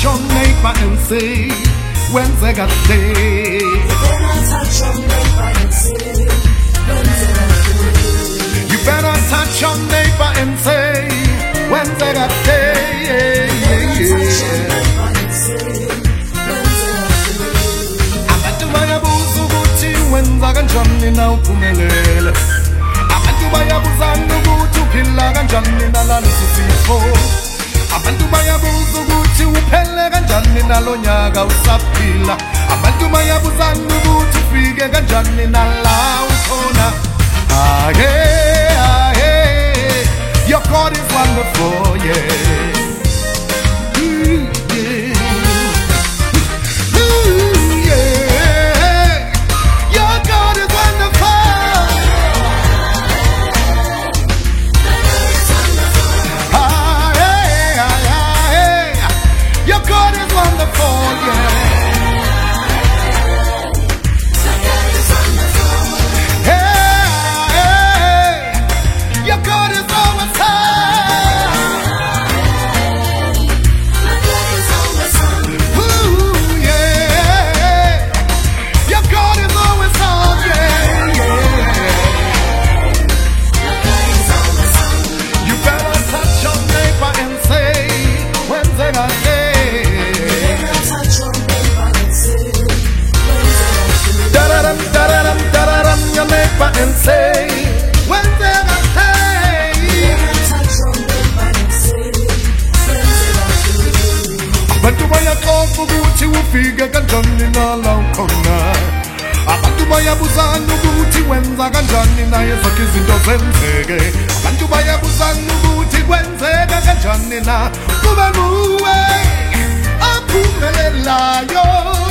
your neighbor and say, when's I got day? You better touch your neighbor and say, when's I got day? You better touch your neighbor and say, when's I got day? Abantu bayabuza ukuthi wenza kanjani na uphumelele. Abantu bayabuzana ukuthi uphila kanjani nalesi sifo. Abantu bayabuza ukuthi uphele kanjani nalo nyaka usaphila. Abantu bayabuzana ukuthi ufike kanjani nala ukhona. Your God is wonderful, yeah. And say, when they got abantu bayakhofa ukuthi ufike kanjani nala ukhona. Abantu bayabuzana ukuthi wenza kanjani naye zonke izinto zenzeke. Abantu bayabuzana ukuthi kwenzeka kanjani na kube nguwe ophumelelayo.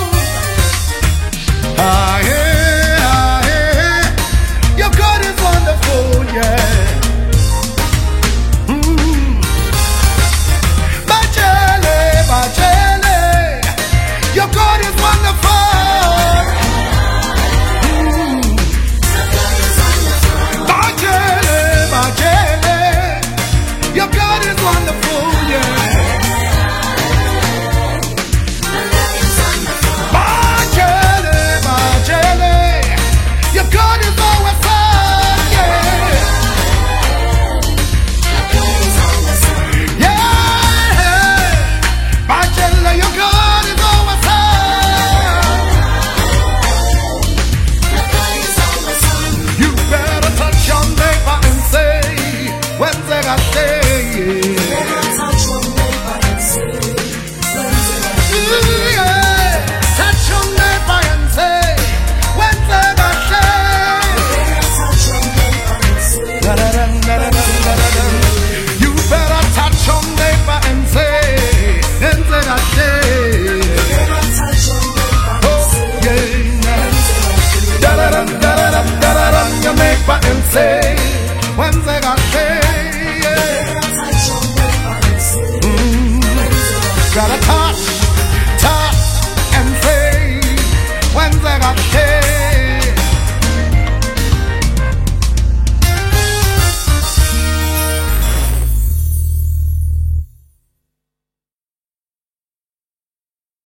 Your God is wonderful, yeah. Bajele, bajele. Your God is wonderful. Bajele, bajele. Your God is wonderful, yeah. Bajele, bajele. Your God is always. When's I got day?